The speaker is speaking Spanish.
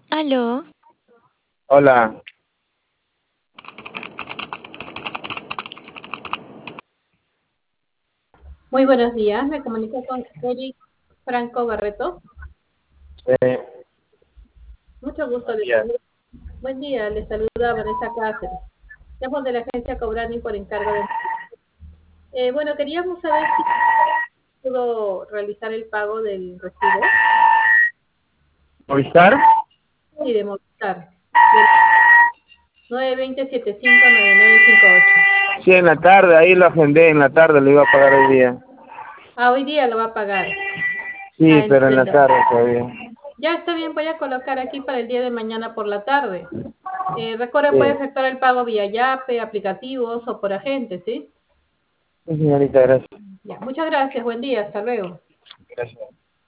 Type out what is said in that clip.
Aló, Hola, Muy buenos días, me comunico con Eric Franco Barreto. eh, Mucho gusto, buenos días. buen día, le saluda Vanessa Cáceres. Llamo de la agencia Cobrani por encargo de... bueno, queríamos saber si pudo realizar el pago del recibo ¿Movistar? y de Movistar del 920-759958. Sí, en la tarde, ahí lo agendé, en la tarde lo iba a pagar hoy día. Ah, hoy día lo va a pagar. Sí, Ah, pero en la entiendo. tarde todavía. Ya está bien, voy a colocar aquí para el día de mañana por la tarde. Recuerda, puede Sí, efectuar el pago vía Yape, aplicativos o por agente, ¿sí? sí, señorita, gracias. Ya, muchas gracias, buen día, hasta luego. Gracias.